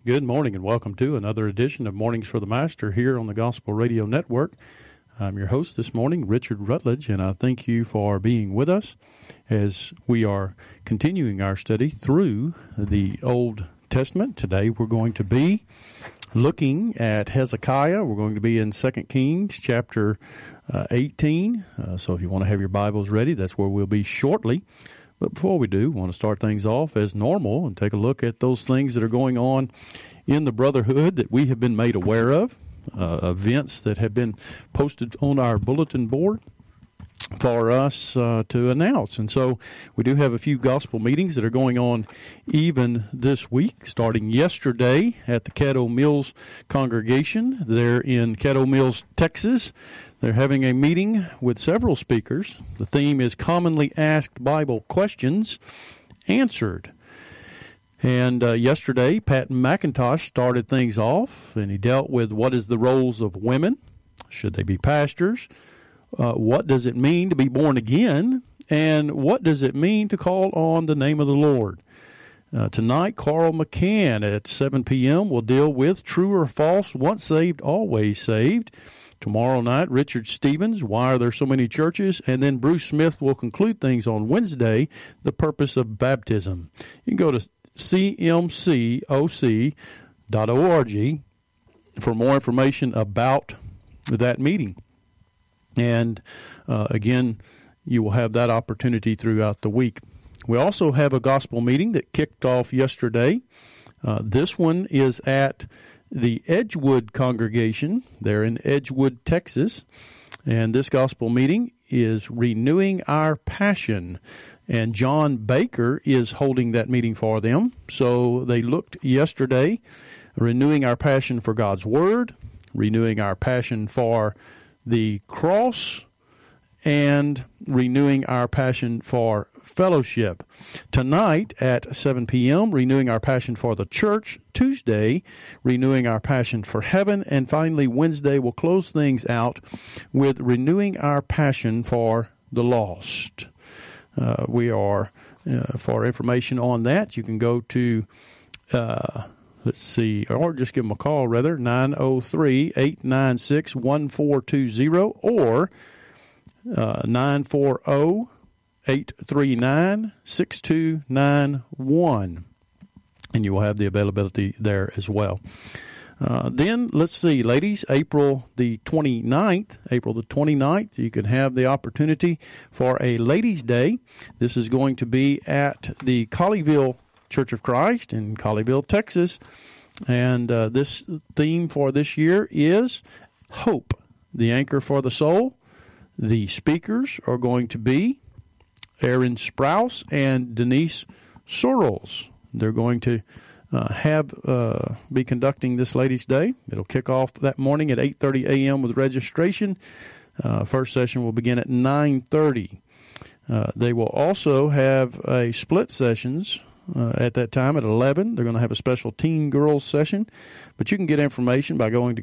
Good morning and welcome to another edition of Mornings for the Master here on the Gospel Radio Network. I'm your host this morning, Richard Rutledge, and I thank you for being with us as we are continuing our study through the Old Testament. Today we're going to be looking at Hezekiah. We're going to be in 2 Kings chapter 18. So if you want to have your Bibles ready, that's where we'll be shortly. But before we do, we want to start things off as normal and take a look at those things that are going on in the Brotherhood that we have been made aware of, events that have been posted on our bulletin board for us to announce. And so we do have a few gospel meetings that are going on even this week, starting yesterday at the Caddo Mills congregation. They're in Caddo Mills, Texas. They're having a meeting with several speakers. The theme is Commonly Asked Bible Questions Answered. And yesterday, Pat McIntosh started things off, and he dealt with what is the roles of women. Should they be pastors? What does it mean to be born again? And what does it mean to call on the name of the Lord? Tonight, Carl McCann at 7 p.m. will deal with True or False, Once Saved, Always Saved. Tomorrow night, Richard Stevens, Why Are There So Many Churches? And then Bruce Smith will conclude things on Wednesday, The Purpose of Baptism. You can go to cmcoc.org for more information about that meeting. And again, you will have that opportunity throughout the week. We also have a gospel meeting that kicked off yesterday. This one is at the Edgewood congregation. They're in Edgewood, Texas. And this gospel meeting is Renewing Our Passion. And John Baker is holding that meeting for them. So they looked yesterday, renewing our passion for God's Word, renewing our passion for the cross, and renewing our passion for fellowship. Tonight at 7 p.m., renewing our passion for the church. Tuesday, renewing our passion for heaven. And finally, Wednesday, we'll close things out with renewing our passion for the lost. We are, for information on that, you can go to, let's see, or just give them a call, rather, 903-896-1420 or 940-839-6291. And you will have the availability there as well. Then, let's see, ladies, April the 29th, you can have the opportunity for a Ladies' Day. This is going to be at the Colleyville Church of Christ in Colleyville, Texas. And this theme for this year is Hope, the Anchor for the Soul. The speakers are going to be Aaron Sprouse and Denise Sorrells. They're going to be conducting this Ladies' Day. It'll kick off that morning at 8:30 a.m. with registration. First session will begin at 9:30. They will also have a split sessions at that time at 11. They're going to have a special teen girls session. But you can get information by going to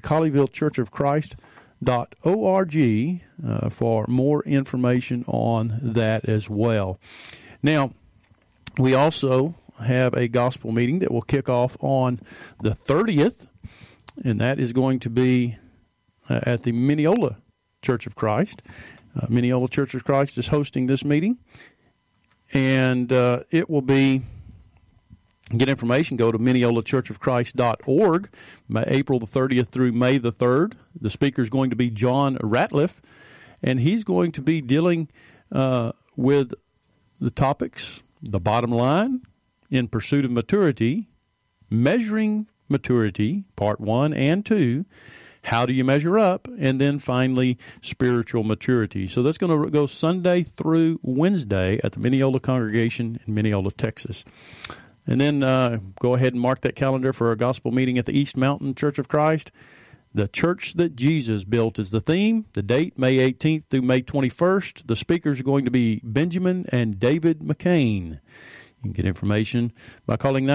colleyvillechurchofchrist.org for more information on that as well. Now, we also have a gospel meeting that will kick off on the 30th, and that is going to be at the Mineola Church of Christ. Mineola Church of Christ is hosting this meeting, and it will be, get information, go to mineolachurchofchrist.org, April the 30th through May the 3rd. The speaker is going to be John Ratliff, and he's going to be dealing with the topics, the bottom line, in pursuit of maturity, measuring maturity, part 1 and 2, how do you measure up, and then finally spiritual maturity. So that's going to go Sunday through Wednesday at the Mineola congregation in Mineola, Texas. And then go ahead and mark that calendar for a gospel meeting at the East Mountain Church of Christ. The church that Jesus built is the theme. The date, May 18th through May 21st. The speakers are going to be Benjamin and David McCain. You can get information by calling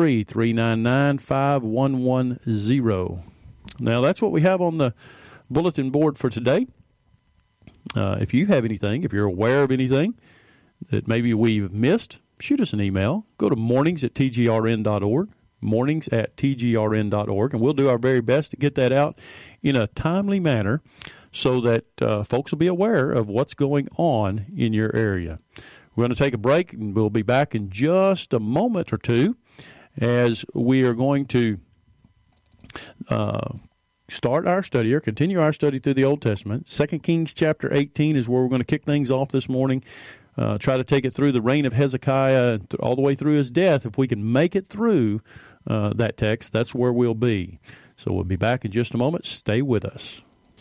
903-399-5110. Now, that's what we have on the bulletin board for today. If you have anything, if you're aware of anything that maybe we've missed, shoot us an email. Go to mornings@tgrn.org. mornings@tgrn.org, and we'll do our very best to get that out in a timely manner so that folks will be aware of what's going on in your area. We're going to take a break, and we'll be back in just a moment or two as we are going to start our study or continue our study through the Old Testament. 2 Kings chapter 18 is where we're going to kick things off this morning. Try to take it through the reign of Hezekiah all the way through his death. If we can make it through that text, that's where we'll be. So we'll be back in just a moment. Stay with us.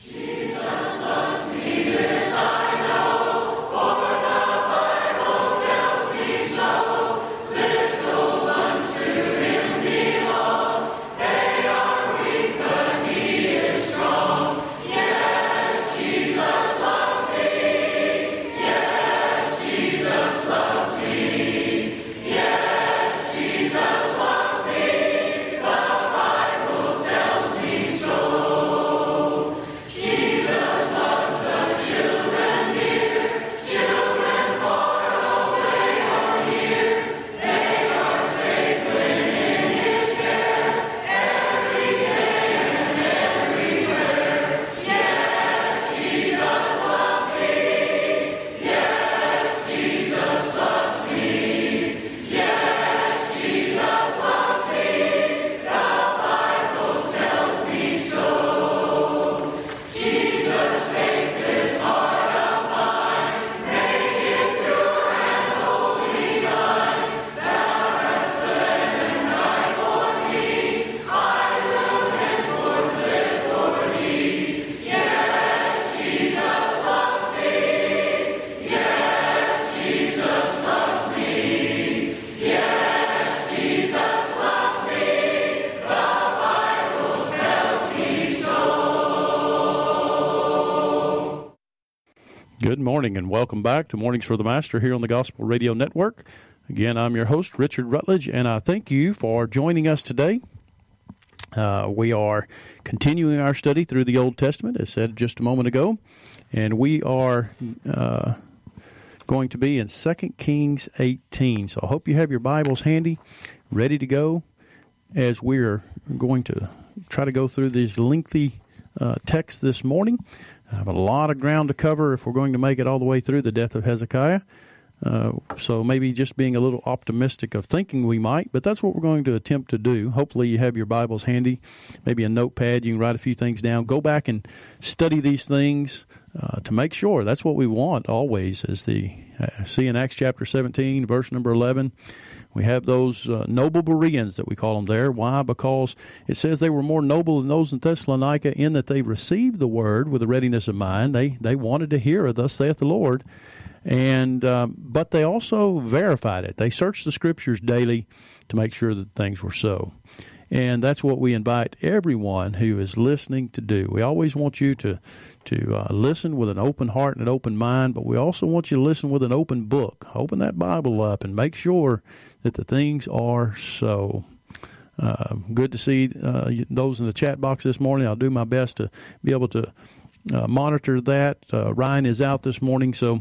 Good morning and welcome back to Mornings for the Master here on the Gospel Radio Network. Again, I'm your host, Richard Rutledge, and I thank you for joining us today. We are continuing our study through the Old Testament, as said just a moment ago, and we are going to be in 2 Kings 18. So I hope you have your Bibles handy, ready to go, as we're going to try to go through these lengthy texts this morning. I have a lot of ground to cover if we're going to make it all the way through the death of Hezekiah. So maybe just being a little optimistic of thinking we might, but that's what we're going to attempt to do. Hopefully you have your Bibles handy, maybe a notepad. You can write a few things down. Go back and study these things to make sure. That's what we want always, as see in Acts chapter 17, verse number 11. We have those noble Bereans that we call them there. Why? Because it says they were more noble than those in Thessalonica in that they received the word with a readiness of mind. They wanted to hear it, thus saith the Lord. And but they also verified it. They searched the Scriptures daily to make sure that things were so. And that's what we invite everyone who is listening to do. We always want you to listen with an open heart and an open mind, but we also want you to listen with an open book. Open that Bible up and make sure that the things are so. Good to see those in the chat box this morning. I'll do my best to be able to monitor that. Ryan is out this morning, so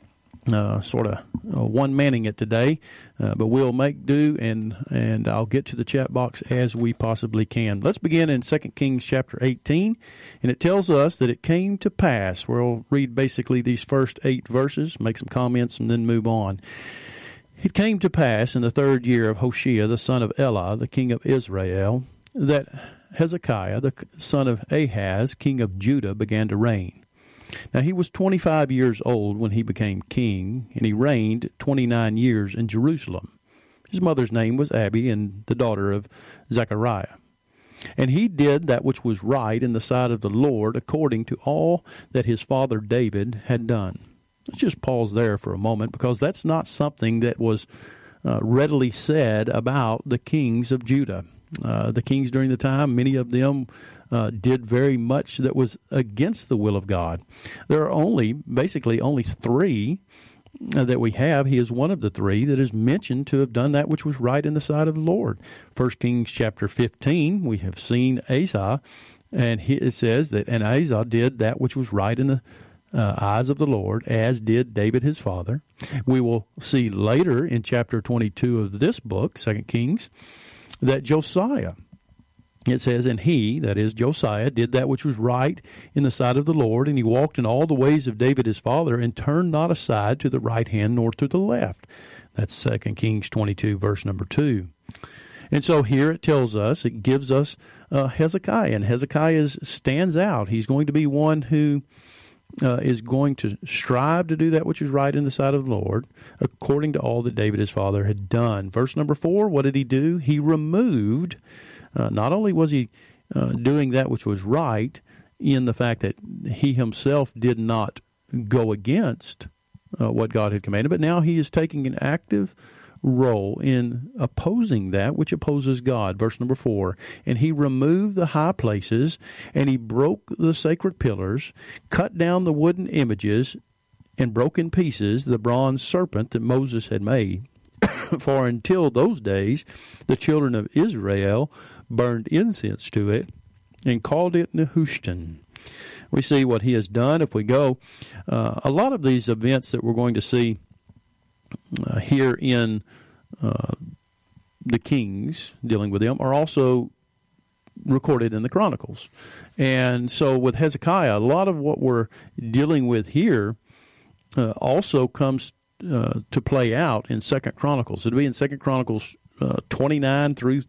sort of one-manning it today, but we'll make do, and I'll get to the chat box as we possibly can. Let's begin in 2 Kings chapter 18, and it tells us that it came to pass. We'll read basically these first 8 verses, make some comments, and then move on. It came to pass in the 3rd year of Hoshea, the son of Elah, the king of Israel, that Hezekiah, the son of Ahaz, king of Judah, began to reign. Now he was 25 years old when he became king, and he reigned 29 years in Jerusalem. His mother's name was Abi, and the daughter of Zechariah. And he did that which was right in the sight of the Lord, according to all that his father David had done. Let's just pause there for a moment, because that's not something that was readily said about the kings of Judah. The kings during the time, many of them did very much that was against the will of God. There are basically only 3 that we have. He is one of the 3 that is mentioned to have done that which was right in the sight of the Lord. 1 Kings chapter 15, we have seen Asa, and it says that, and Asa did that which was right in the eyes of the Lord, as did David his father. We will see later in chapter 22 of this book, 2 Kings, that Josiah, it says, and he, that is Josiah, did that which was right in the sight of the Lord, and he walked in all the ways of David his father, and turned not aside to the right hand nor to the left. That's 2 Kings 22, verse number 2. And so here it tells us, it gives us Hezekiah, and Hezekiah stands out. He's going to be one who is going to strive to do that which is right in the sight of the Lord, according to all that David his father had done. Verse number 4, what did he do? He removed, not only was he doing that which was right in the fact that he himself did not go against what God had commanded, but now he is taking an active role in opposing that which opposes God. Verse number 4, and he removed the high places, and he broke the sacred pillars, cut down the wooden images, and broke in pieces the bronze serpent that Moses had made. For until those days the children of Israel burned incense to it and called it Nehushtan. We see what he has done. If we go, a lot of these events that we're going to see here in the Kings, dealing with them, are also recorded in the Chronicles. And so with Hezekiah, a lot of what we're dealing with here also comes to play out in 2 Chronicles. It'll be in 2 Chronicles 29 through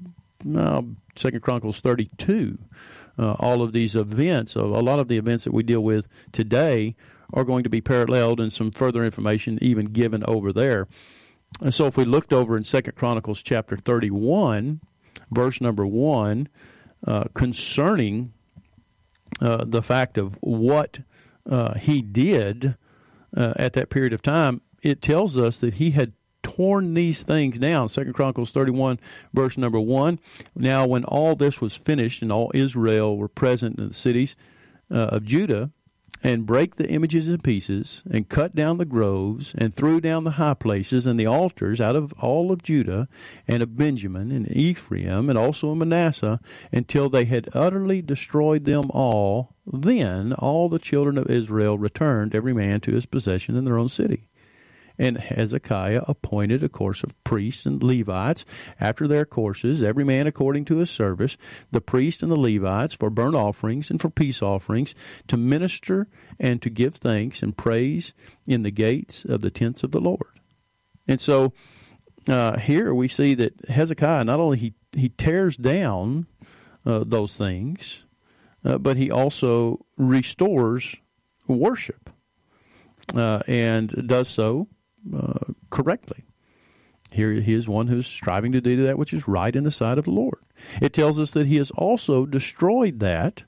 2 Chronicles 32. All of these events, a lot of the events that we deal with today, are going to be paralleled, and some further information even given over there. And so if we looked over in 2 Chronicles chapter 31, verse number 1, concerning the fact of what he did at that period of time, it tells us that he had torn these things down. 2 Chronicles 31, verse number 1, now when all this was finished and all Israel were present in the cities of Judah, and brake the images in pieces, and cut down the groves, and threw down the high places and the altars out of all of Judah, and of Benjamin, and Ephraim, and also of Manasseh, until they had utterly destroyed them all. Then all the children of Israel returned, every man to his possession in their own city. And Hezekiah appointed a course of priests and Levites after their courses, every man according to his service, the priests and the Levites for burnt offerings and for peace offerings, to minister and to give thanks and praise in the gates of the tents of the Lord. And so here we see that Hezekiah, not only he tears down those things, but he also restores worship and does so correctly. Here he is one who's striving to do that which is right in the sight of the Lord. It tells us that he has also destroyed that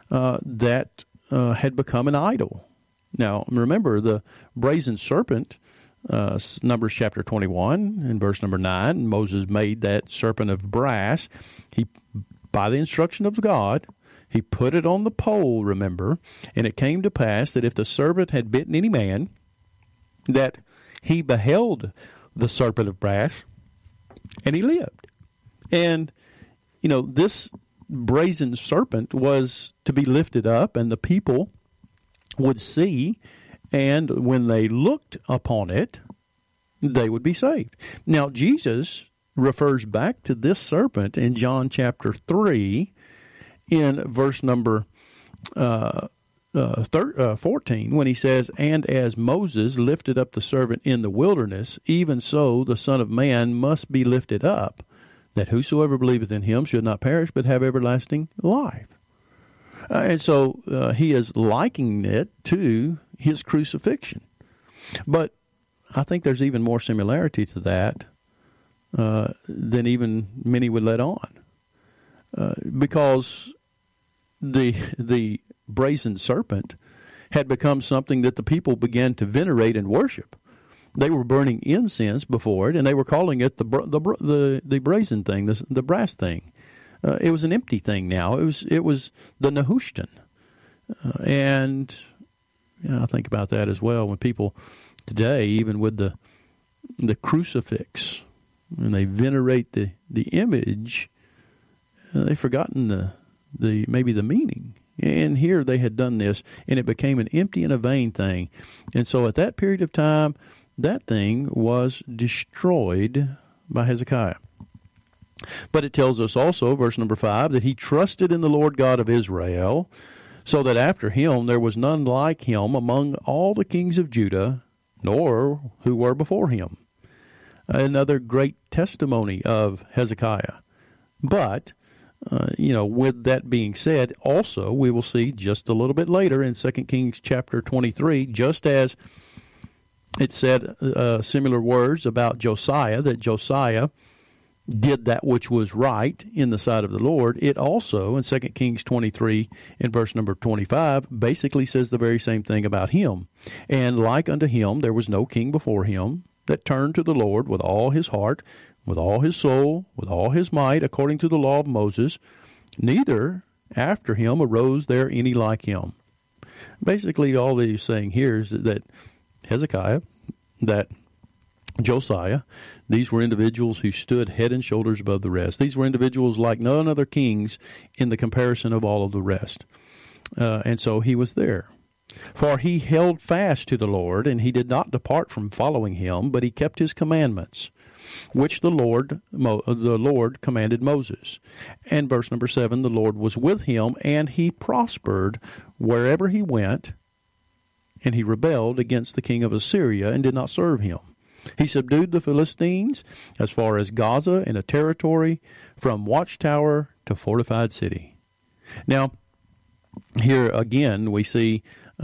had become an idol. Now, remember, the brazen serpent, Numbers chapter 21 and verse number 9, Moses made that serpent of brass. He, by the instruction of God, he put it on the pole, remember, and it came to pass that if the serpent had bitten any man, that he beheld the serpent of brass, and he lived. And, this brazen serpent was to be lifted up, and the people would see, and when they looked upon it, they would be saved. Now, Jesus refers back to this serpent in John chapter 3 in verse number 14, when he says, and as Moses lifted up the serpent in the wilderness, even so the Son of Man must be lifted up, that whosoever believeth in him should not perish, but have everlasting life. And so he is likening it to his crucifixion. But I think there's even more similarity to that than even many would let on. Because the brazen serpent had become something that the people began to venerate and worship. They were burning incense before it, and they were calling it the brazen thing, the brass thing. It was an empty thing now. It was the Nehushtan. And I think about that as well when people today, even with the crucifix, when they venerate the image, they've forgotten maybe the meaning. And here they had done this, and it became an empty and a vain thing. And so at that period of time, that thing was destroyed by Hezekiah. But it tells us also, verse number 5, that he trusted in the Lord God of Israel, so that after him there was none like him among all the kings of Judah, nor who were before him. Another great testimony of Hezekiah. But, with that being said, also we will see just a little bit later in 2 Kings chapter 23, just as it said similar words about Josiah, that Josiah did that which was right in the sight of the Lord. It also, in 2 Kings 23, in verse number 25, basically says the very same thing about him. And like unto him, there was no king before him that turned to the Lord with all his heart, with all his soul, with all his might, according to the law of Moses. Neither after him arose there any like him. Basically, all that he's saying here is that Hezekiah, that Josiah, these were individuals who stood head and shoulders above the rest. These were individuals like none other kings in the comparison of all of the rest. And so he was there. For he held fast to the Lord, and he did not depart from following him, but he kept his commandments, which the Lord commanded Moses. And verse number 7, the Lord was with him, and he prospered wherever he went, and he rebelled against the king of Assyria and did not serve him. He subdued the Philistines as far as Gaza and a territory from watchtower to fortified city. Now, here again we see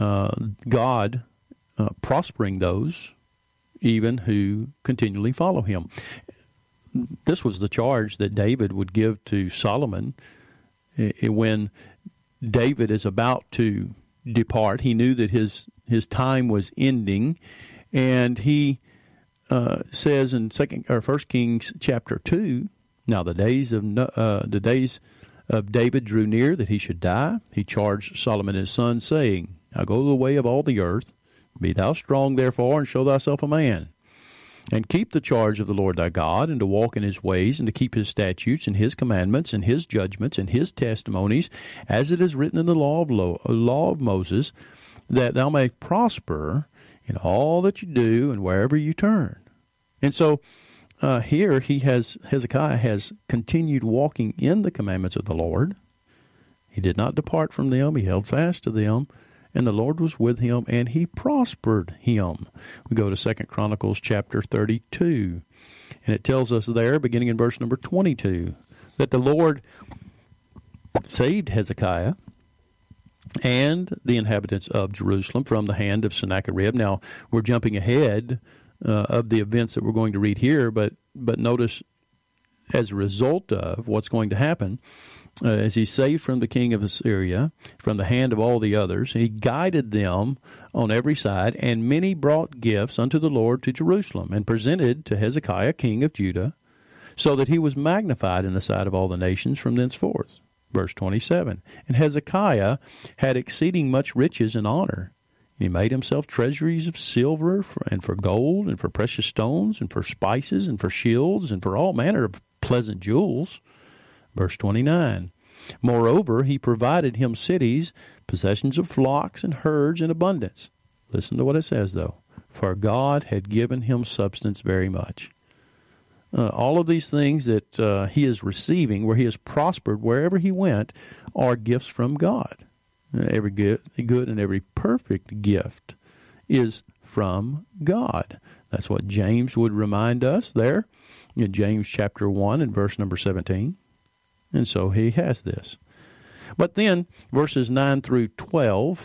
God prospering those even who continually follow him. This was the charge that David would give to Solomon when David is about to depart. He knew that his time was ending, and he says in 1 Kings chapter 2, now the days of David drew near that he should die. He charged Solomon his son, saying, Now go the way of all the earth. Be thou strong, therefore, and show thyself a man. And keep the charge of the Lord thy God, and to walk in his ways, and to keep his statutes, and his commandments, and his judgments, and his testimonies, as it is written in the law of Moses, that thou may prosper in all that you do and wherever you turn. And so here Hezekiah has continued walking in the commandments of the Lord. He did not depart from them. He held fast to them, and the Lord was with him, and he prospered him. We go to 2 Chronicles chapter 32, and it tells us there, beginning in verse number 22, that the Lord saved Hezekiah and the inhabitants of Jerusalem from the hand of Sennacherib. Now, we're jumping ahead of the events that we're going to read here, but notice as a result of what's going to happen, as he saved from the king of Assyria, from the hand of all the others, he guided them on every side, and many brought gifts unto the Lord to Jerusalem, and presented to Hezekiah king of Judah, so that he was magnified in the sight of all the nations from thenceforth. Verse 27, And Hezekiah had exceeding much riches and honor. He made himself treasuries of silver and for gold and for precious stones and for spices and for shields and for all manner of pleasant jewels. Verse 29, Moreover, he provided him cities, possessions of flocks and herds in abundance. Listen to what it says, though. For God had given him substance very much. All of these things that he is receiving, where he has prospered wherever he went, are gifts from God. Every good and every perfect gift is from God. That's what James would remind us there in James chapter 1 and verse number 17. And so he has this. But then verses 9 through 12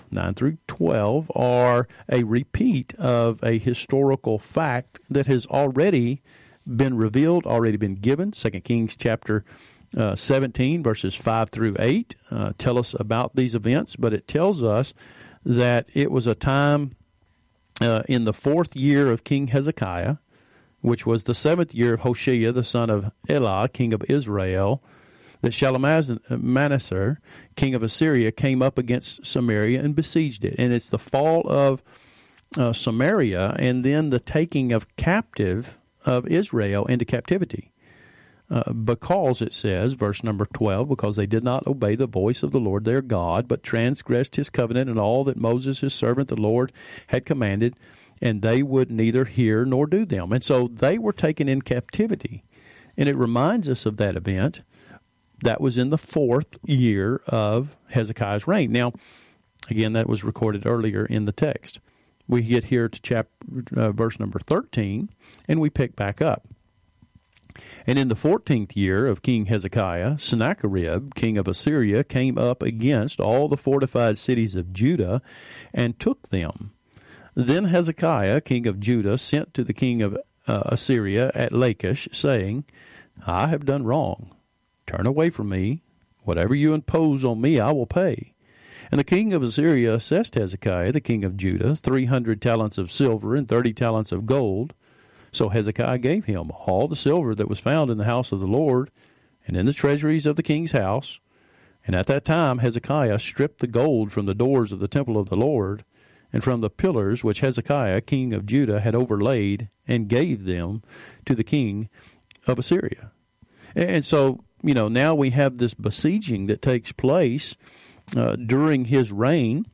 are a repeat of a historical fact that has already been revealed, already been given. 2 Kings chapter 17, verses 5 through 8 tell us about these events, but it tells us that it was a time in the 4th year of King Hezekiah, which was the 7th year of Hoshea, the son of Elah, king of Israel, that Shalmaneser, king of Assyria, came up against Samaria and besieged it. And it's the fall of Samaria and then the taking of captive of Israel into captivity. Because it says, verse number 12, because they did not obey the voice of the Lord their God, but transgressed his covenant and all that Moses his servant the Lord had commanded, and they would neither hear nor do them. And so they were taken in captivity. And it reminds us of that event. That was in the 4th year of Hezekiah's reign. Now, again, that was recorded earlier in the text. We get here to verse number 13, and we pick back up. And in the 14th year of King Hezekiah, Sennacherib, king of Assyria, came up against all the fortified cities of Judah and took them. Then Hezekiah, king of Judah, sent to the king of Assyria at Lachish, saying, I have done wrong. Turn away from me. Whatever you impose on me, I will pay. And the king of Assyria assessed Hezekiah, the king of Judah, 300 talents of silver and 30 talents of gold. So Hezekiah gave him all the silver that was found in the house of the Lord and in the treasuries of the king's house. And at that time Hezekiah stripped the gold from the doors of the temple of the Lord and from the pillars which Hezekiah, king of Judah, had overlaid, and gave them to the king of Assyria. And so, now we have this besieging that takes place during his reign.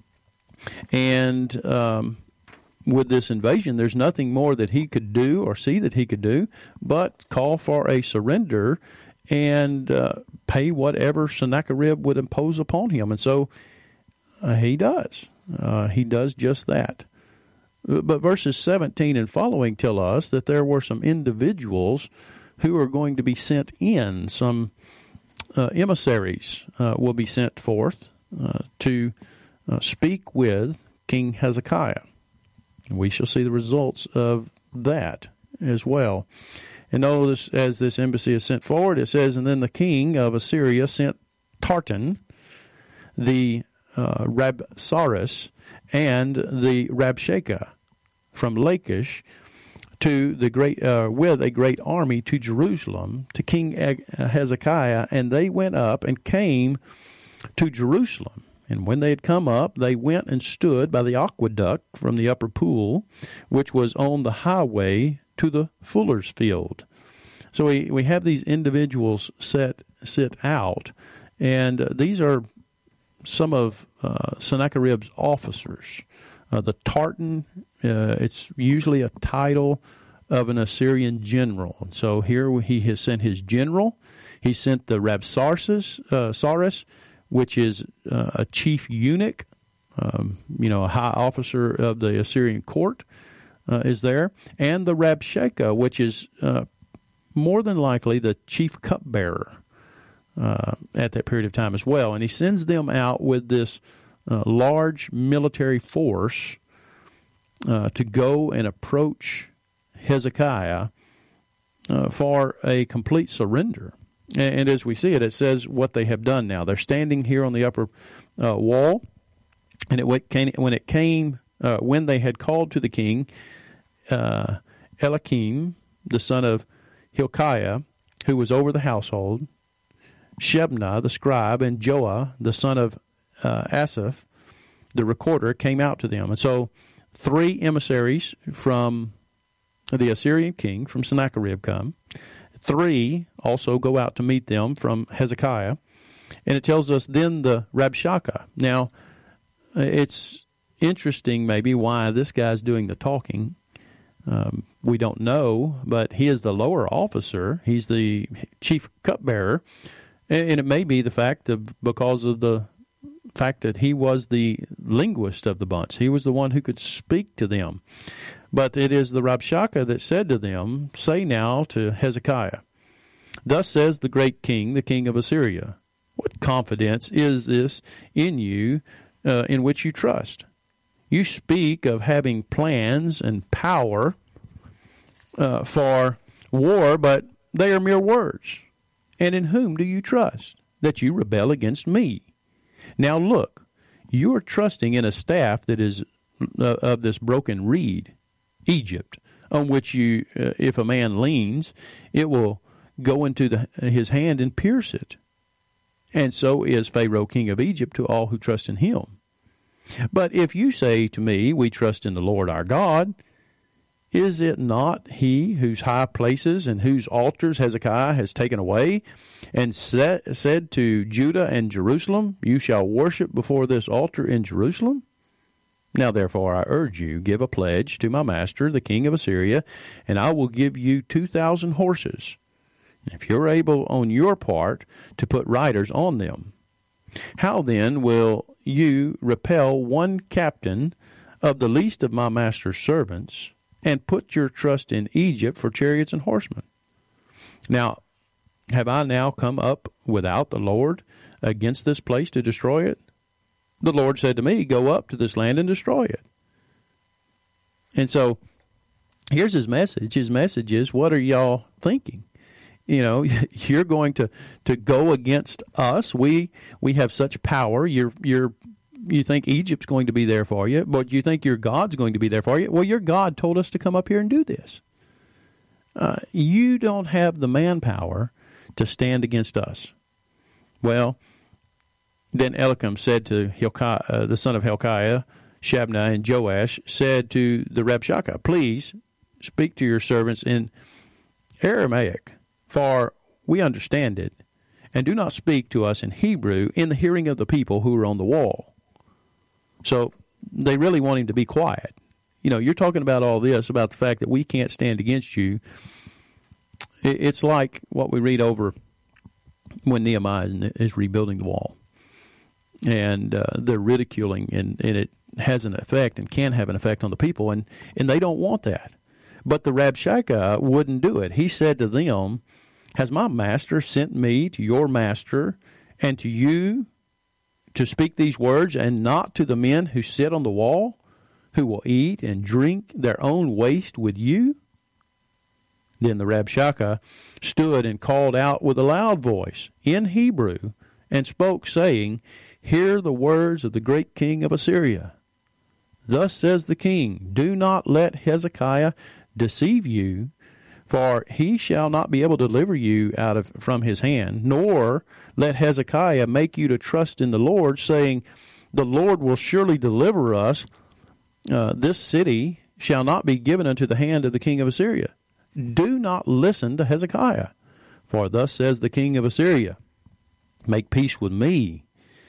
And with this invasion, there's nothing more that he could do or see that he could do but call for a surrender and pay whatever Sennacherib would impose upon him. And so he does. He does just that. But verses 17 and following tell us that there were some individuals who are going to be sent in. Some emissaries will be sent forth to speak with King Hezekiah. And we shall see the results of that as well. And notice, as this embassy is sent forward, it says, and then the king of Assyria sent Tartan, the Rabsaris, and the Rabshakeh from Lachish to the great with a great army to Jerusalem to King Hezekiah, and they went up and came to Jerusalem. And when they had come up, they went and stood by the aqueduct from the upper pool, which was on the highway to the fuller's field. So we have these individuals sit out, and these are some of Sennacherib's officers. The Tartan, it's usually a title of an Assyrian general. And so here he has sent his general. He sent the Rabsaris, which is a chief eunuch, a high officer of the Assyrian court is there, and the Rabshakeh, which is more than likely the chief cupbearer at that period of time as well. And he sends them out with this large military force to go and approach Hezekiah for a complete surrender. And as we see it, it says what they have done now. They're standing here on the upper wall, and when they had called to the king, Eliakim, the son of Hilkiah, who was over the household, Shebna, the scribe, and Joah, the son of Asaph, the recorder, came out to them. And so 3 emissaries from the Assyrian king, from Sennacherib, come. 3 also go out to meet them from Hezekiah. And it tells us then the Rabshakeh. Now, it's interesting maybe why this guy's doing the talking. We don't know, but he is the lower officer. He's the chief cupbearer. And it may be because of the fact that he was the linguist of the bunch. He was the one who could speak to them. But it is the Rabshakeh that said to them, say now to Hezekiah, thus says the great king, the king of Assyria, what confidence is this in you in which you trust? You speak of having plans and power for war, but they are mere words. And in whom do you trust, that you rebel against me? Now look, you are trusting in a staff that is of this broken reed, Egypt, on which you, if a man leans, it will go into his hand and pierce it. And so is Pharaoh king of Egypt to all who trust in him. But if you say to me, we trust in the Lord our God, is it not he whose high places and whose altars Hezekiah has taken away, and said to Judah and Jerusalem, you shall worship before this altar in Jerusalem? Now therefore I urge you, give a pledge to my master, the king of Assyria, and I will give you 2,000 horses. if you're able on your part to put riders on them, how then will you repel one captain of the least of my master's servants and put your trust in Egypt for chariots and horsemen? Now, have I now come up without the Lord against this place to destroy it? The Lord said to me, go up to this land and destroy it. And so here's his message. His message is, what are y'all thinking? You know, you're going to go against us. We have such power. You think Egypt's going to be there for you, but you think your God's going to be there for you. Well, your God told us to come up here and do this. You don't have the manpower to stand against us. Well, then Eliakim said to Hilkiah, the son of Hilkiah, Shabna, and Joash, said to the Rabshakeh, please speak to your servants in Aramaic, for we understand it, and do not speak to us in Hebrew in the hearing of the people who are on the wall. So they really want him to be quiet. You know, you're talking about all this, about the fact that we can't stand against you. It's like what we read over when Nehemiah is rebuilding the wall. And they're ridiculing, and it has an effect and can have an effect on the people, and they don't want that. But the Rabshakeh wouldn't do it. He said to them, has my master sent me to your master and to you to speak these words, and not to the men who sit on the wall, who will eat and drink their own waste with you? Then the Rabshakeh stood and called out with a loud voice in Hebrew and spoke, saying, hear the words of the great king of Assyria. Thus says the king, do not let Hezekiah deceive you, for he shall not be able to deliver you from his hand, nor let Hezekiah make you to trust in the Lord, saying, the Lord will surely deliver us. This city shall not be given unto the hand of the king of Assyria. Do not listen to Hezekiah, for thus says the king of Assyria, make peace with me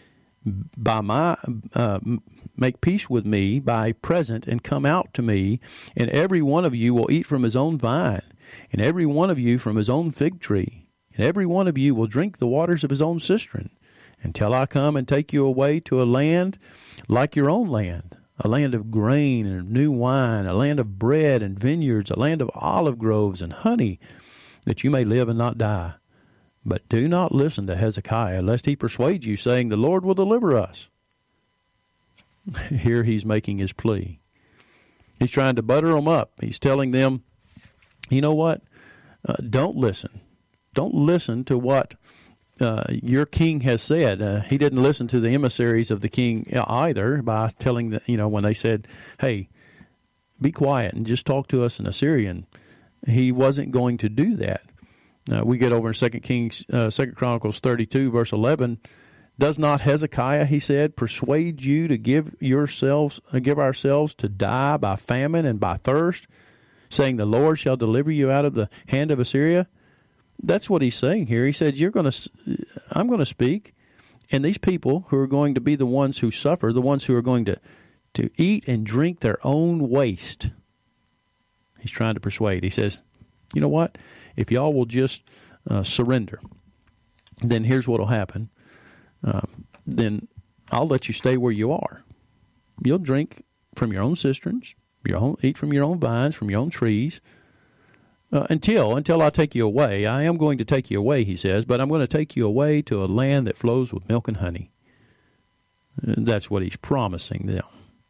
by present, and come out to me, and every one of you will eat from his own vine, and every one of you from his own fig tree, and every one of you will drink the waters of his own cistern, until I come and take you away to a land like your own land, a land of grain and new wine, a land of bread and vineyards, a land of olive groves and honey, that you may live and not die. But do not listen to Hezekiah, lest he persuade you, saying, the Lord will deliver us. Here he's making his plea. He's trying to butter them up. He's telling them, you know what? Don't listen. Don't listen to what your king has said. He didn't listen to the emissaries of the king either, by telling that, when they said, hey, be quiet and just talk to us in Assyrian. He wasn't going to do that. We get over in 2 Chronicles 32, verse 11. Does not Hezekiah, he said, persuade you to give ourselves to die by famine and by thirst, saying the Lord shall deliver you out of the hand of Assyria? That's what he's saying here. He said, I'm going to speak, and these people who are going to be the ones who suffer, the ones who are going to eat and drink their own waste. He's trying to persuade. He says, you know what? If y'all will just surrender, then here's what will happen. Then I'll let you stay where you are. You'll drink from your own cisterns, eat from your own vines, from your own trees, until I take you away. I am going to take you away, he says, but I'm going to take you away to a land that flows with milk and honey. That's what he's promising them.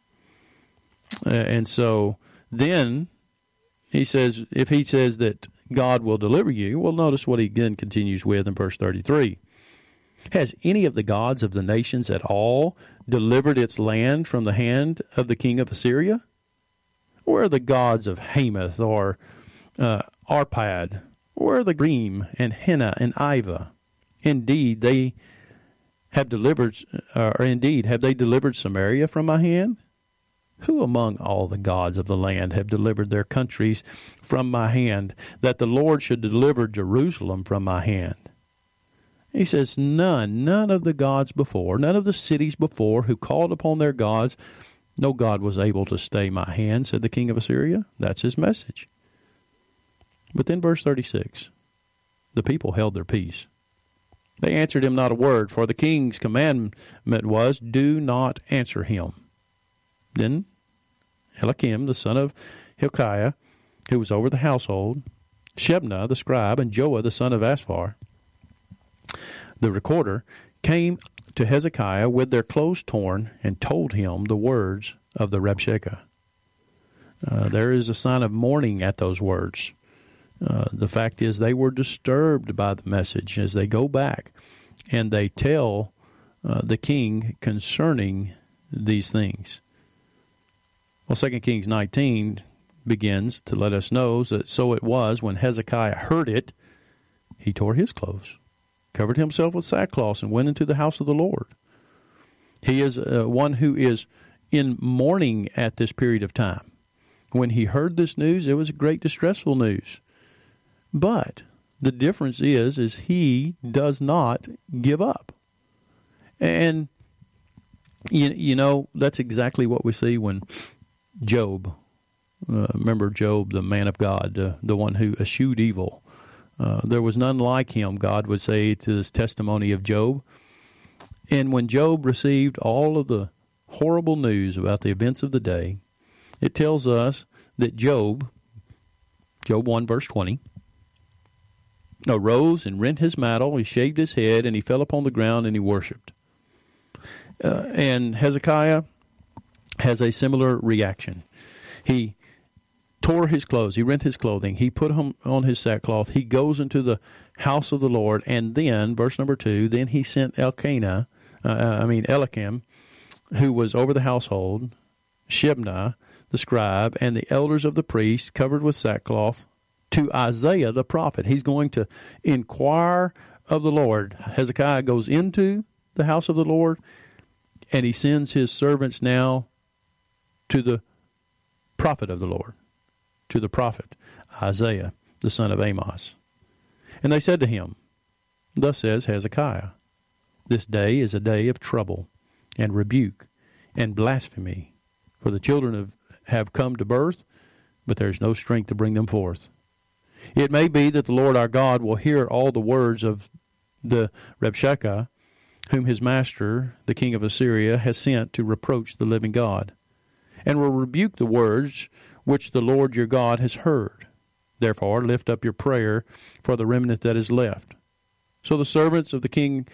And so then he says, if he says that God will deliver you, well, notice what he then continues with in verse 33. Has any of the gods of the nations at all delivered its land from the hand of the king of Assyria? Where are the gods of Hamath or Arpad? Where are the Reem and Henna and Iva? Indeed, have they delivered Samaria from my hand? Who among all the gods of the land have delivered their countries from my hand, that the Lord should deliver Jerusalem from my hand? He says, none of the gods before, none of the cities before who called upon their gods, no God was able to stay my hand, said the king of Assyria. That's his message. But then verse 36, the people held their peace. They answered him not a word, for the king's commandment was, do not answer him. Then Eliakim, the son of Hilkiah, who was over the household, Shebna, the scribe, and Joah, the son of Asphar, the recorder, came to Hezekiah with their clothes torn and told him the words of the Rabshakeh. There is a sign of mourning at those words. The fact is they were disturbed by the message as they go back and they tell the king concerning these things. Well, 2 Kings 19 begins to let us know that so it was when Hezekiah heard it, he tore his clothes, covered himself with sackcloth, and went into the house of the Lord. He is one who is in mourning at this period of time. When he heard this news, it was great distressful news. But the difference is he does not give up. And, you know, that's exactly what we see when Job, remember Job, the man of God, the one who eschewed evil. There was none like him, God would say to this testimony of Job. And when Job received all of the horrible news about the events of the day, it tells us that Job 1 verse 20, arose and rent his mantle, he shaved his head, and he fell upon the ground and he worshipped. And Hezekiah has a similar reaction. He tore his clothes, he rent his clothing, he put him on his sackcloth, he goes into the house of the Lord, and then, verse number 2, then he sent Eliakim, who was over the household, Shebna, the scribe, and the elders of the priests, covered with sackcloth, to Isaiah the prophet. He's going to inquire of the Lord. Hezekiah goes into the house of the Lord, and he sends his servants now to the prophet of the Lord, to the prophet Isaiah, the son of Amos. And they said to him, thus says Hezekiah, this day is a day of trouble and rebuke and blasphemy, for the children have come to birth, but there is no strength to bring them forth. It may be that the Lord our God will hear all the words of the Rabshakeh, whom his master, the king of Assyria, has sent to reproach the living God, and will rebuke the words which the Lord your God has heard. Therefore, lift up your prayer for the remnant that is left. So the servants of the king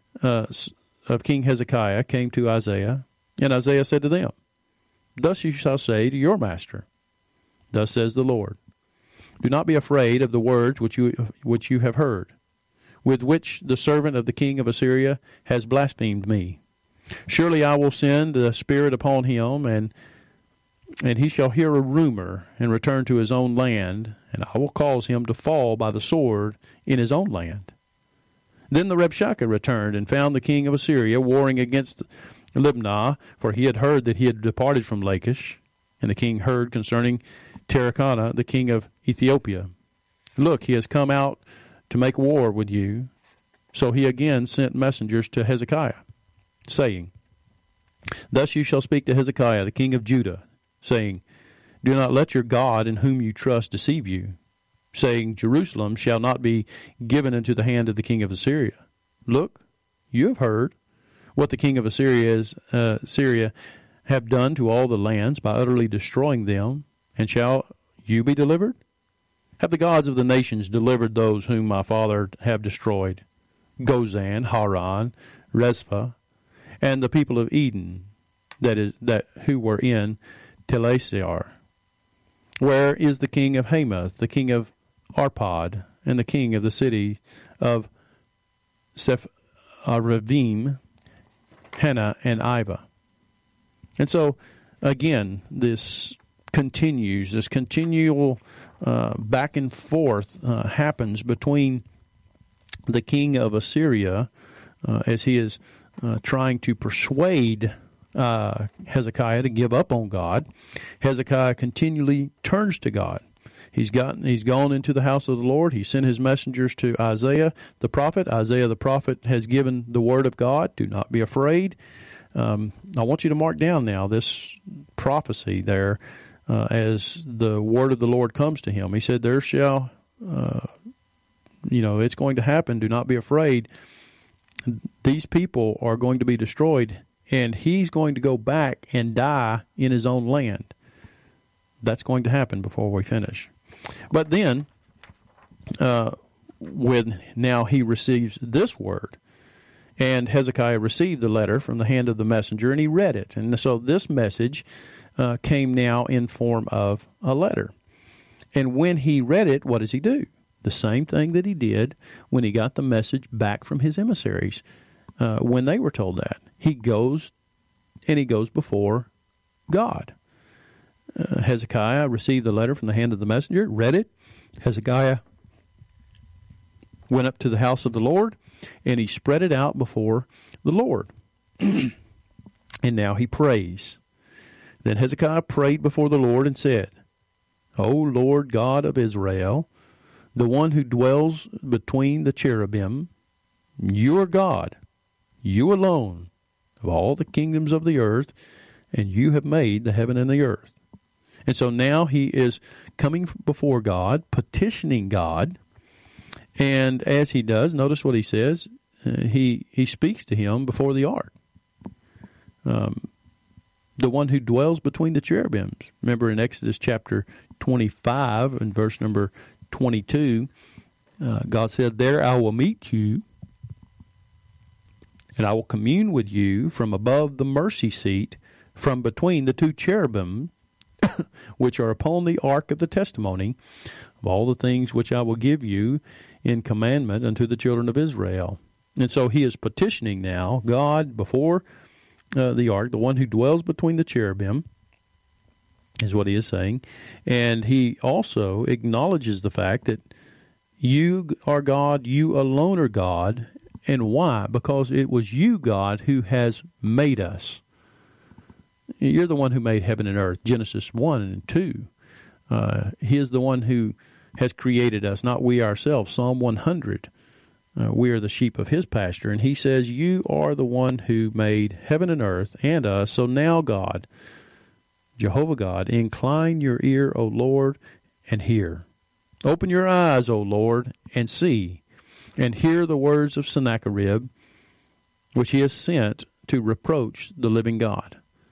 of King Hezekiah came to Isaiah, and Isaiah said to them, thus you shall say to your master, thus says the Lord, do not be afraid of the words which you have heard, with which the servant of the king of Assyria has blasphemed me. Surely I will send the Spirit upon him, and he shall hear a rumor and return to his own land, and I will cause him to fall by the sword in his own land. Then the Rabshakeh returned and found the king of Assyria warring against Libnah, for he had heard that he had departed from Lachish. And the king heard concerning Tirhakah, the king of Ethiopia. Look, he has come out to make war with you. So he again sent messengers to Hezekiah, saying, thus you shall speak to Hezekiah, the king of Judah, saying, do not let your God in whom you trust deceive you, saying, Jerusalem shall not be given into the hand of the king of Assyria. Look, you have heard what the king of Syria have done to all the lands by utterly destroying them, and shall you be delivered? Have the gods of the nations delivered those whom my father have destroyed, Gozan, Haran, Rezpha, and the people of Eden, who were in Telassar? Where is the king of Hamath, the king of Arpad, and the king of the city of Sepharvaim, Hena, and Iva? And so, again, this continual back and forth happens between the king of Assyria as he is trying to persuade Hezekiah to give up on God. Hezekiah continually turns to God. He's gone into the house of the Lord. He sent his messengers to Isaiah the prophet. Isaiah the prophet has given the word of God. Do not be afraid. I want you to mark down now this prophecy there as the word of the Lord comes to him. He said, there shall it's going to happen. Do not be afraid. These people are going to be destroyed, and he's going to go back and die in his own land. That's going to happen before we finish. But then, when now he receives this word, and Hezekiah received the letter from the hand of the messenger, and he read it. And so this message came now in form of a letter. And when he read it, what does he do? The same thing that he did when he got the message back from his emissaries when they were told that. He goes before God. Hezekiah received the letter from the hand of the messenger, read it. Hezekiah went up to the house of the Lord, and he spread it out before the Lord. And now he prays. Then Hezekiah prayed before the Lord and said, O Lord God of Israel, the one who dwells between the cherubim, you are God, you alone, of all the kingdoms of the earth, and you have made the heaven and the earth. And so now he is coming before God, petitioning God, and as he does, notice what he says, he speaks to him before the ark. The one who dwells between the cherubims. Remember in Exodus chapter 25 and verse number 22, God said, there I will meet you, and I will commune with you from above the mercy seat, from between the two cherubim, which are upon the ark of the testimony, of all the things which I will give you in commandment unto the children of Israel. And so he is petitioning now God before the ark, the one who dwells between the cherubim, is what he is saying. And he also acknowledges the fact that you are God, you alone are God. And why? Because it was you, God, who has made us. You're the one who made heaven and earth, Genesis 1 and 2. He is the one who has created us, not we ourselves. Psalm 100, we are the sheep of his pasture. And he says, you are the one who made heaven and earth and us. So now, God, Jehovah God, incline your ear, O Lord, and hear. Open your eyes, O Lord, and see, and hear the words of Sennacherib, which he has sent to reproach the living God.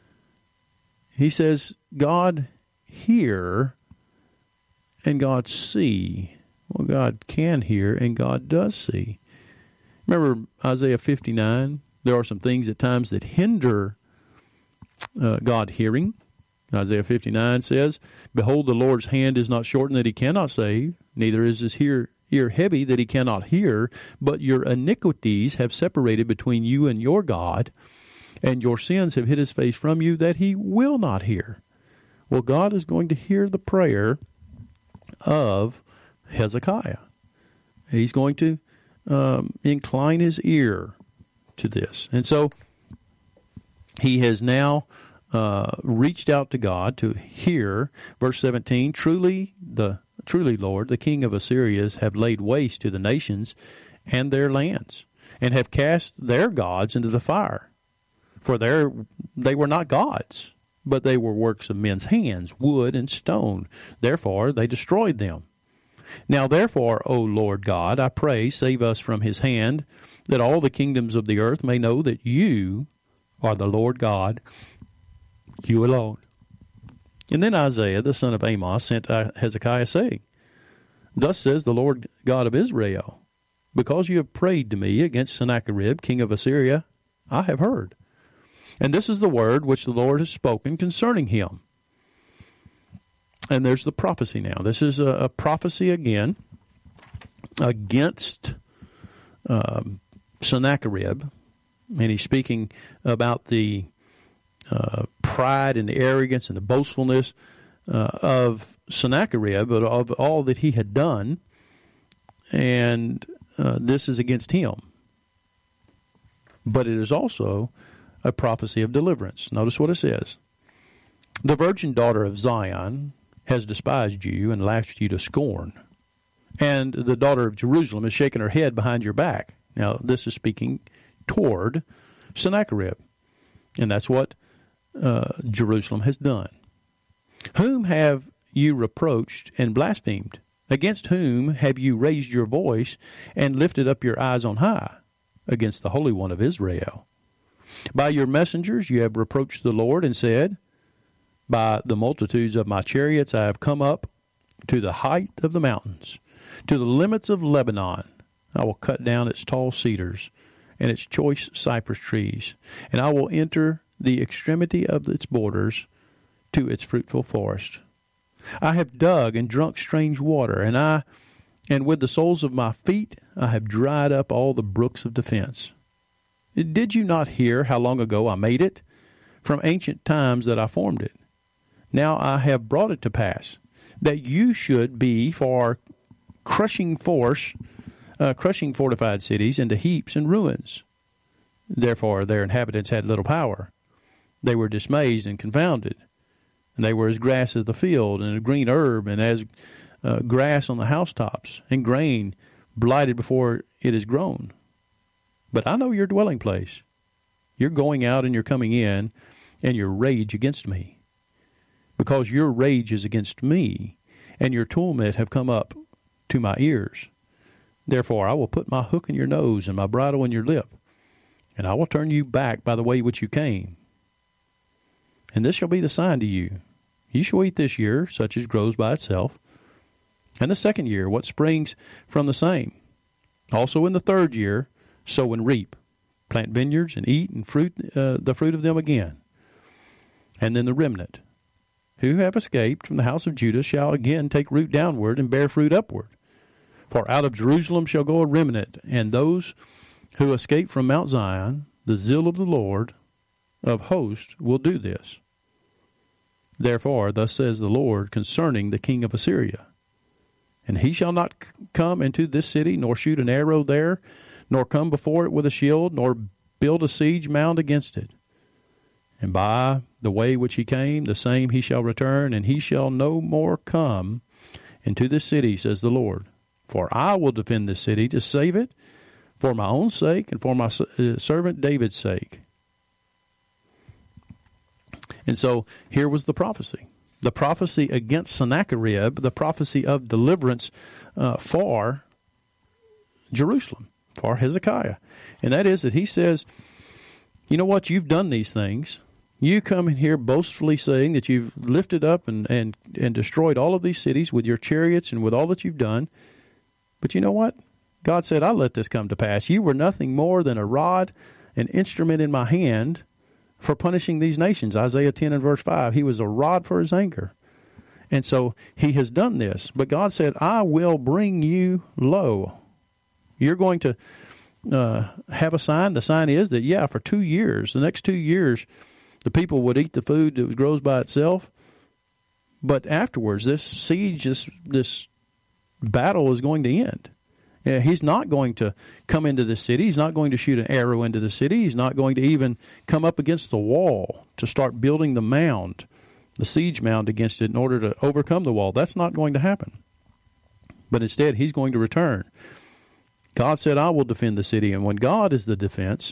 He says, God hear and God see. Well, God can hear and God does see. Remember Isaiah 59? There are some things at times that hinder God hearing. Isaiah 59 says, behold, the Lord's hand is not shortened that he cannot save, neither is his ear heavy that he cannot hear, but your iniquities have separated between you and your God, and your sins have hid his face from you that he will not hear. Well, God is going to hear the prayer of Hezekiah. He's going to incline his ear to this. And so he has now reached out to God to hear. Verse 17, Truly, Lord, the king of Assyria have laid waste to the nations and their lands, and have cast their gods into the fire. For they were not gods, but they were works of men's hands, wood and stone. Therefore they destroyed them. Now therefore, O Lord God, I pray, save us from his hand, that all the kingdoms of the earth may know that you are the Lord God, you alone. And then Isaiah, the son of Amos, sent Hezekiah, saying, Thus says the Lord God of Israel, because you have prayed to me against Sennacherib, king of Assyria, I have heard. And this is the word which the Lord has spoken concerning him. And there's the prophecy now. This is a prophecy again against Sennacherib. And he's speaking about the pride and the arrogance and the boastfulness of Sennacherib, but of all that he had done. And this is against him. But it is also a prophecy of deliverance. Notice what it says. The virgin daughter of Zion has despised you and laughed you to scorn. And the daughter of Jerusalem has shaken her head behind your back. Now, this is speaking toward Sennacherib. And that's what Jerusalem has done. Whom have you reproached and blasphemed? Against whom have you raised your voice and lifted up your eyes on high? Against the Holy One of Israel. By your messengers you have reproached the Lord and said, by the multitudes of my chariots I have come up to the height of the mountains, to the limits of Lebanon. I will cut down its tall cedars and its choice cypress trees, and I will enter the extremity of its borders to its fruitful forest. I have dug and drunk strange water, and with the soles of my feet I have dried up all the brooks of defense. Did you not hear how long ago I made it? From ancient times that I formed it. Now I have brought it to pass, that you should be for crushing fortified cities into heaps and ruins. Therefore their inhabitants had little power. They were dismayed and confounded. And they were as grass of the field, and a green herb, and as grass on the housetops, and grain blighted before it is grown. But I know your dwelling place. You're going out and you're coming in, and your rage against me. Because your rage is against me, and your torment have come up to my ears. Therefore I will put my hook in your nose, and my bridle in your lip, and I will turn you back by the way which you came. And this shall be the sign to you. You shall eat this year such as grows by itself, and the second year what springs from the same. Also in the third year sow and reap, plant vineyards and eat and the fruit of them again. And then the remnant, who have escaped from the house of Judah, shall again take root downward and bear fruit upward. For out of Jerusalem shall go a remnant, and those who escape from Mount Zion, the zeal of the Lord of hosts will do this. Therefore, thus says the Lord concerning the king of Assyria, and he shall not come into this city, nor shoot an arrow there, nor come before it with a shield, nor build a siege mound against it. And by the way which he came, the same he shall return, and he shall no more come into this city, says the Lord. For I will defend this city to save it, for my own sake and for my servant David's sake. And so here was the prophecy against Sennacherib, the prophecy of deliverance for Jerusalem, for Hezekiah. And that is that he says, you know what, you've done these things. You come in here boastfully saying that you've lifted up and destroyed all of these cities with your chariots and with all that you've done. But you know what? God said, I'll let this come to pass. You were nothing more than a rod, an instrument in my hand for punishing these nations. Isaiah 10 and verse 5, he was a rod for his anger. And so he has done this. But God said, I will bring you low. You're going to have a sign. The sign is that, for 2 years, the next 2 years, the people would eat the food that grows by itself. But afterwards, this siege, this battle is going to end. He's not going to come into the city. He's not going to shoot an arrow into the city. He's not going to even come up against the wall to start building the mound, the siege mound against it in order to overcome the wall. That's not going to happen. But instead, he's going to return. God said, I will defend the city. And when God is the defense,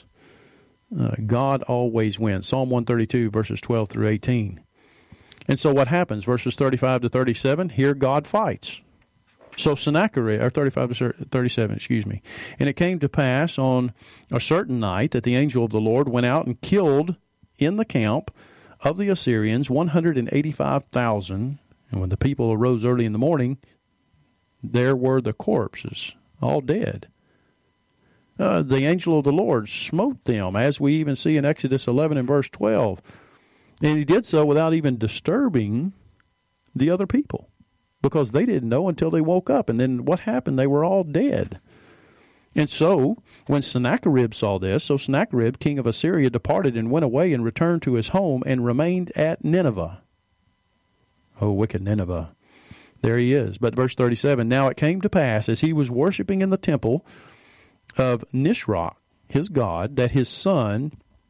God always wins. Psalm 132, verses 12 through 18. And so what happens? Verses 35 to 37, here God fights. So Sennacherib, or 35 to 37, And it came to pass on a certain night that the angel of the Lord went out and killed in the camp of the Assyrians 185,000. And when the people arose early in the morning, there were the corpses, all dead. The angel of the Lord smote them, as we even see in Exodus 11 and verse 12. And he did so without even disturbing the other people, because they didn't know until they woke up. And then what happened? They were all dead. And so when Sennacherib saw this, so Sennacherib, king of Assyria, departed and went away and returned to his home and remained at Nineveh. Oh, wicked Nineveh. There he is. But verse 37, now it came to pass, as he was worshiping in the temple of Nisroch, his god, that his son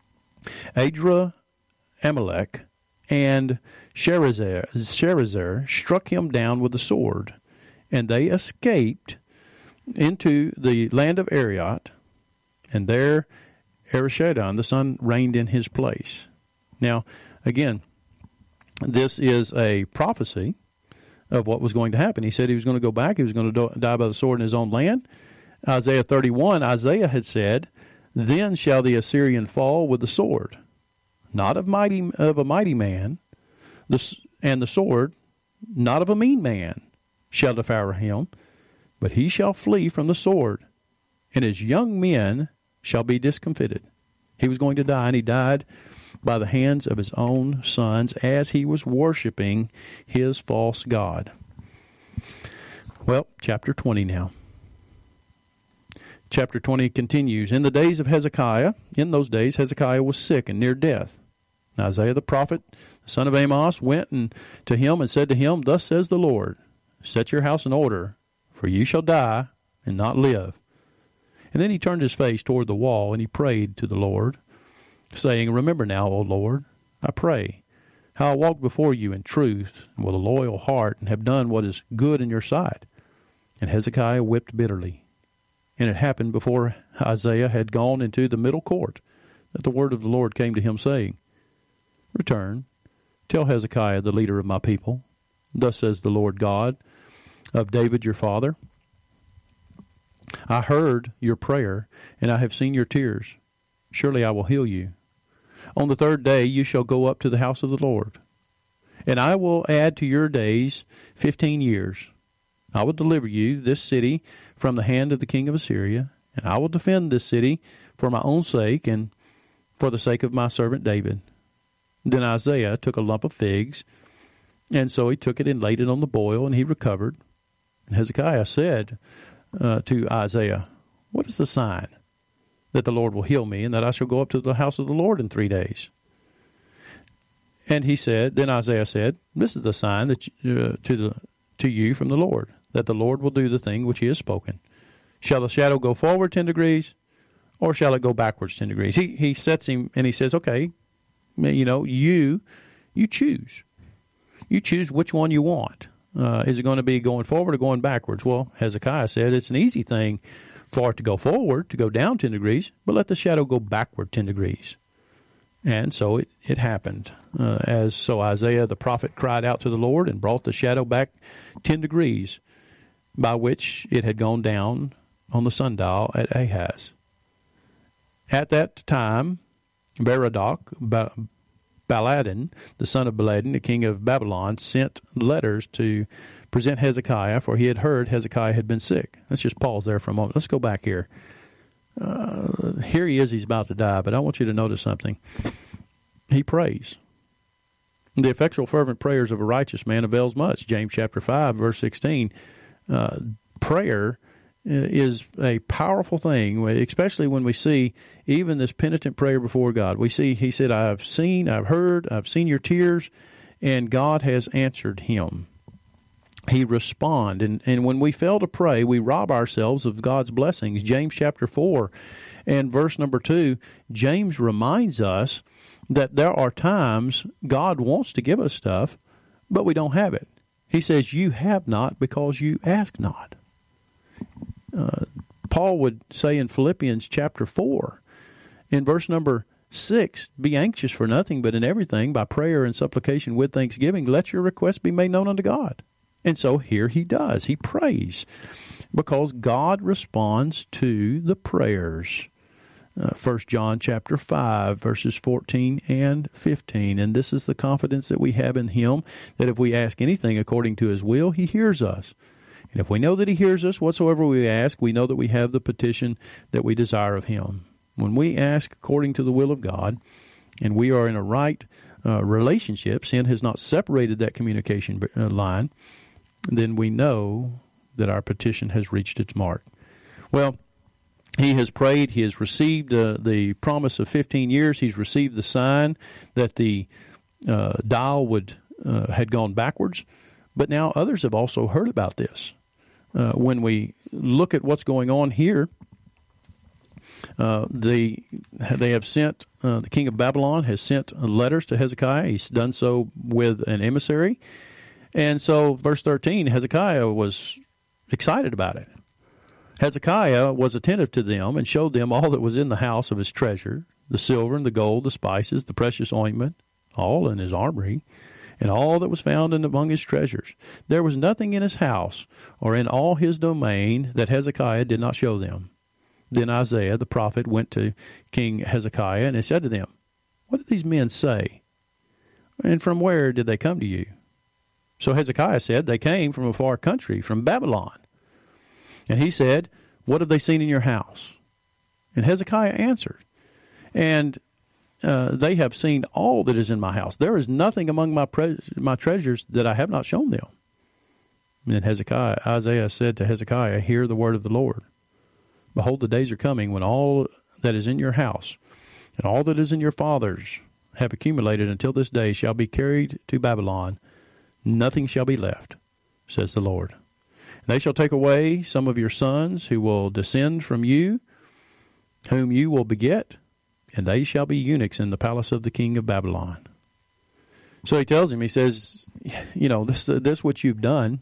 Adramelech and Sharezer struck him down with the sword, and they escaped into the land of Ariot, and there Esarhaddon, the son, reigned in his place. Now, again, this is a prophecy of what was going to happen. He said he was going to go back. He was going to die by the sword in his own land. Isaiah 31, Isaiah had said, then shall the Assyrian fall with the sword, not of a mighty man, and the sword, not of a mean man, shall devour him, but he shall flee from the sword, and his young men shall be discomfited. He was going to die, and he died by the hands of his own sons as he was worshiping his false god. Well, chapter 20 now. Chapter 20 continues. In the days of Hezekiah, in those days Hezekiah was sick and near death. Isaiah the prophet, the son of Amos, went to him and said to him, thus says the Lord, set your house in order, for you shall die and not live. And then he turned his face toward the wall, and he prayed to the Lord, saying, remember now, O Lord, I pray, how I walked before you in truth and with a loyal heart, and have done what is good in your sight. And Hezekiah wept bitterly. And it happened before Isaiah had gone into the middle court that the word of the Lord came to him, saying, return, tell Hezekiah, the leader of my people, thus says the Lord God of David your father, I heard your prayer, and I have seen your tears. Surely I will heal you. On the third day you shall go up to the house of the Lord, and I will add to your days 15 years. I will deliver you, this city, from the hand of the king of Assyria, and I will defend this city for my own sake and for the sake of my servant David. Then Isaiah took a lump of figs, and so he took it and laid it on the boil, and he recovered. And Hezekiah said to Isaiah, what is the sign that the Lord will heal me, and that I shall go up to the house of the Lord in 3 days? And he said, then Isaiah said, this is the sign that to you from the Lord, that the Lord will do the thing which he has spoken. Shall the shadow go forward 10 degrees, or shall it go backwards 10 degrees? He sets him, and he says, okay, you choose. You choose which one you want. Is it going to be going forward or going backwards? Well, Hezekiah said it's an easy thing for it to go forward, to go down 10 degrees, but let the shadow go backward 10 degrees. And so it happened. So Isaiah the prophet cried out to the Lord and brought the shadow back 10 degrees, by which it had gone down on the sundial at Ahaz. At that time, Baladan, the son of Baladan, the king of Babylon, sent letters to present Hezekiah, for he had heard Hezekiah had been sick. Let's just pause there for a moment. Let's go back here. Here he is, he's about to die, but I want you to notice something. He prays. The effectual fervent prayers of a righteous man avails much. James chapter 5, verse 16. Prayer is a powerful thing, especially when we see even this penitent prayer before God. We see, he said, I've seen your tears, and God has answered him. He responded. And when we fail to pray, we rob ourselves of God's blessings. James chapter 4 and verse number 2, James reminds us that there are times God wants to give us stuff, but we don't have it. He says, you have not because you ask not. Paul would say in Philippians chapter 4, in verse number 6, be anxious for nothing, but in everything, by prayer and supplication with thanksgiving, let your requests be made known unto God. And so here he does. He prays because God responds to the prayers. 1 John chapter 5, verses 14 and 15. And this is the confidence that we have in him, that if we ask anything according to his will, he hears us. And if we know that he hears us, whatsoever we ask, we know that we have the petition that we desire of him. When we ask according to the will of God, and we are in a right relationship, sin has not separated that communication line, then we know that our petition has reached its mark. Well, he has prayed. He has received the promise of 15 years. He's received the sign that the dial had gone backwards. But now others have also heard about this. When we look at what's going on here, they have sent, the king of Babylon has sent letters to Hezekiah. He's done so with an emissary. And so, verse 13, Hezekiah was excited about it. Hezekiah was attentive to them and showed them all that was in the house of his treasure, the silver and the gold, the spices, the precious ointment, all in his armory. and all that was found among his treasures. There was nothing in his house or in all his domain that Hezekiah did not show them. Then Isaiah the prophet went to King Hezekiah, and he said to them, What did these men say? And from where did they come to you? So Hezekiah said, They came from a far country, from Babylon. And he said, What have they seen in your house? And Hezekiah answered, And they have seen all that is in my house. There is nothing among my treasures that I have not shown them. And Isaiah said to Hezekiah, Hear the word of the Lord. Behold, the days are coming when all that is in your house and all that is in your fathers have accumulated until this day shall be carried to Babylon. Nothing shall be left, says the Lord. And they shall take away some of your sons who will descend from you, whom you will beget, and they shall be eunuchs in the palace of the king of Babylon. So he tells him, he says, this what you've done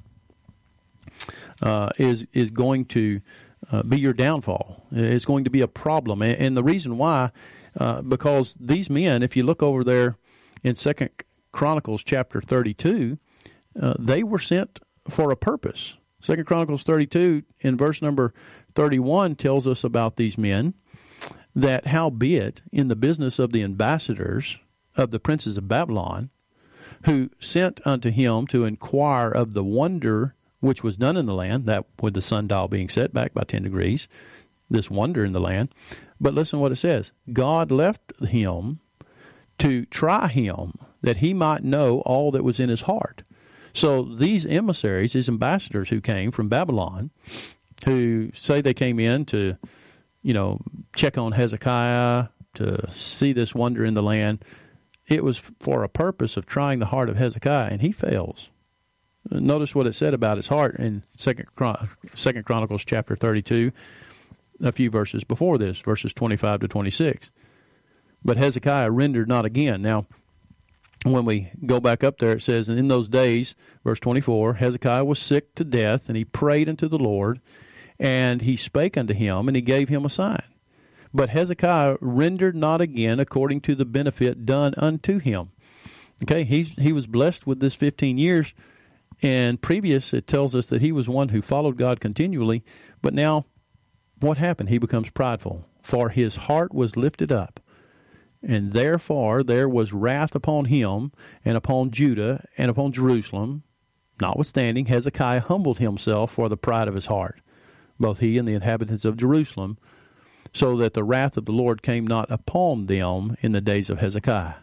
is going to be your downfall. It's going to be a problem. And the reason why, because these men, if you look over there in 2 Chronicles chapter 32, they were sent for a purpose. 2 Chronicles 32 in verse number 31 tells us about these men, that howbeit in the business of the ambassadors of the princes of Babylon, who sent unto him to inquire of the wonder which was done in the land, that with the sundial being set back by 10 degrees, this wonder in the land. But listen what it says. God left him to try him, that he might know all that was in his heart. So these emissaries, these ambassadors who came from Babylon, who say they came in to, check on Hezekiah, to see this wonder in the land, it was for a purpose of trying the heart of Hezekiah, and he fails. Notice what it said about his heart in 2 Chronicles chapter 32, a few verses before this, verses 25 to 26. But Hezekiah rendered not again. Now, when we go back up there, it says, And in those days, verse 24, Hezekiah was sick to death, and he prayed unto the Lord, and he spake unto him, and he gave him a sign. But Hezekiah rendered not again according to the benefit done unto him. Okay, he was blessed with this 15 years, and previous it tells us that he was one who followed God continually, but now what happened? He becomes prideful, for his heart was lifted up, and therefore there was wrath upon him, and upon Judah, and upon Jerusalem. Notwithstanding, Hezekiah humbled himself for the pride of his heart, both he and the inhabitants of Jerusalem, so that the wrath of the Lord came not upon them in the days of Hezekiah.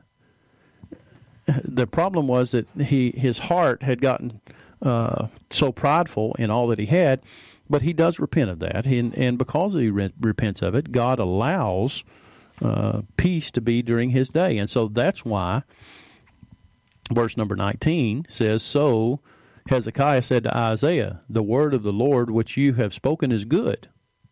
The problem was that his heart had gotten so prideful in all that he had, but he does repent of that, and because he repents of it, God allows peace to be during his day. And so that's why verse number 19 says, So Hezekiah said to Isaiah, The word of the Lord which you have spoken is good.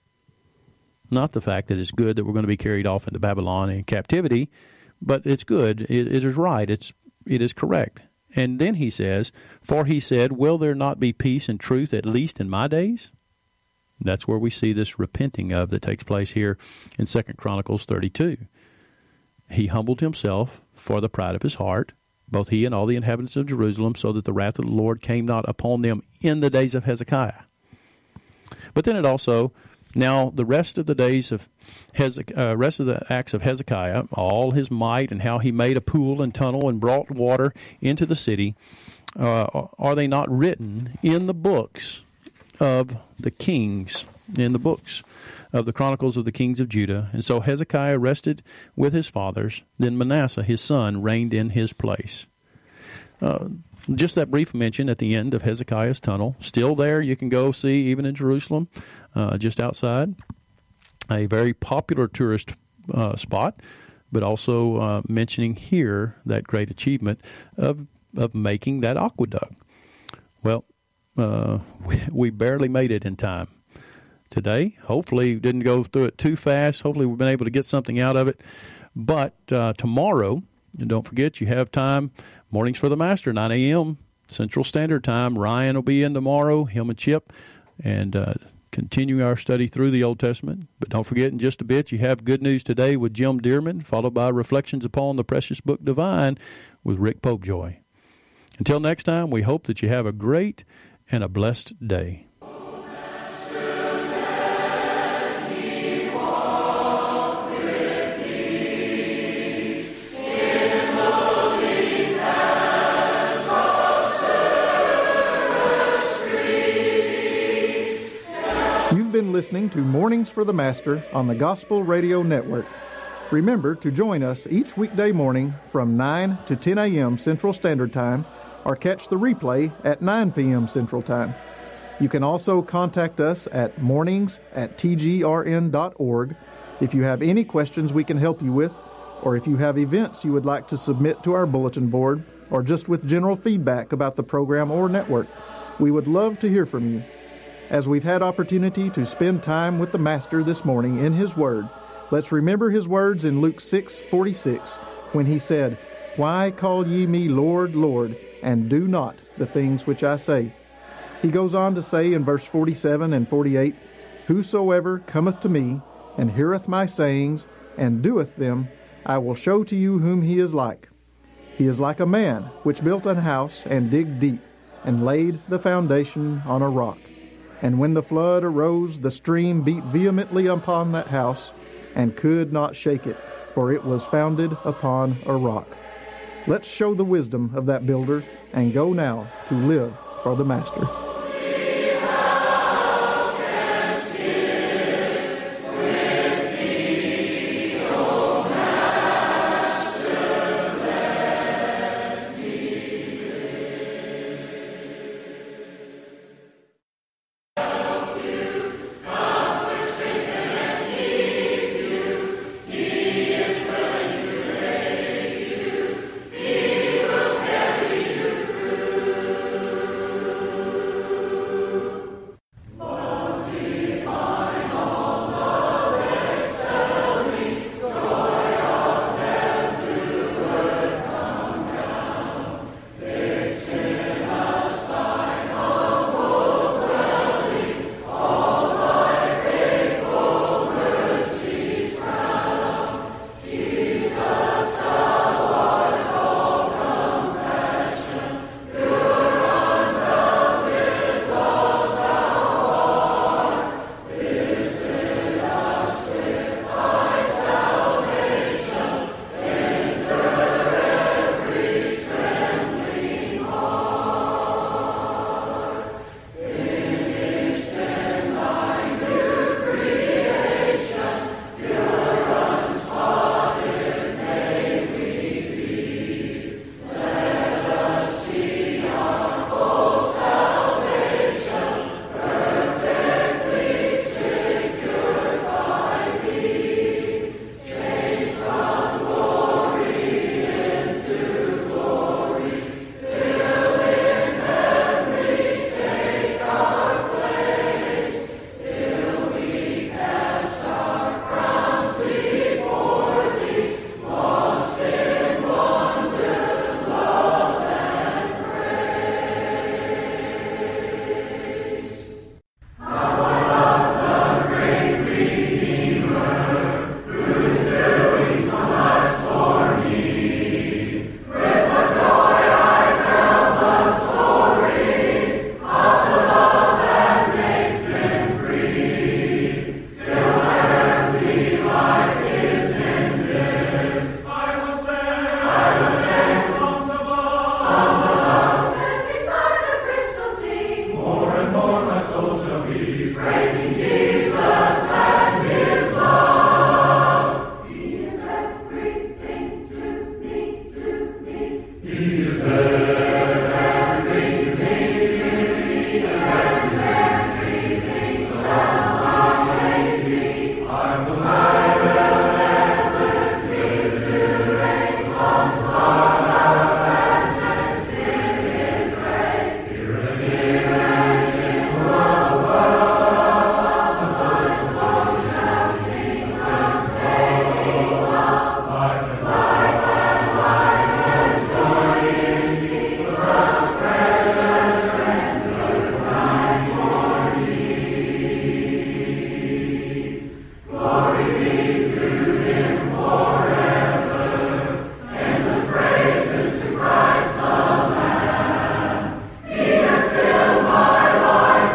Not the fact that it's good that we're going to be carried off into Babylon in captivity, but it's good. It is right. It is correct. And then he says, For he said, Will there not be peace and truth at least in my days? That's where we see this repenting of that takes place here in 2 Chronicles 32. He humbled himself for the pride of his heart, both he and all the inhabitants of Jerusalem, so that the wrath of the Lord came not upon them in the days of Hezekiah. But then it also, now the rest of the days of rest of the acts of Hezekiah, all his might and how he made a pool and tunnel and brought water into the city, are they not written in the books of the kings, in the books of the Chronicles of the kings of Judah? And so Hezekiah rested with his fathers. Then Manasseh, his son, reigned in his place. Just that brief mention at the end of Hezekiah's tunnel. Still there, you can go see, even in Jerusalem, just outside. A very popular tourist spot, but also mentioning here that great achievement of making that aqueduct. Well, we barely made it in time today. Hopefully we didn't go through it too fast. Hopefully we've been able to get something out of it. But tomorrow, and don't forget, you have time, Mornings for the Master, 9 a.m. Central Standard Time. Ryan will be in tomorrow, him and Chip, and continue our study through the Old Testament. But don't forget, in just a bit, you have Good News Today with Jim Dearman, followed by Reflections upon the Precious Book Divine with Rick Popejoy. Until next time, we hope that you have a great and a blessed day. You've been listening to Mornings for the Master on the Gospel Radio Network. Remember to join us each weekday morning from 9 to 10 a.m. Central Standard Time, or catch the replay at 9 p.m. Central Time. You can also contact us at mornings@tgrn.org if you have any questions we can help you with, or if you have events you would like to submit to our bulletin board, or just with general feedback about the program or network. We would love to hear from you. As we've had opportunity to spend time with the Master this morning in His Word, let's remember His words in Luke 6:46, when He said, "Why call ye me Lord, Lord, and do not the things which I say?" He goes on to say in verse 47 and 48, "Whosoever cometh to me, and heareth my sayings, and doeth them, I will show to you whom he is like. He is like a man which built an house, and digged deep, and laid the foundation on a rock. And when the flood arose, the stream beat vehemently upon that house, and could not shake it, for it was founded upon a rock." Let's show the wisdom of that builder and go now to live for the Master.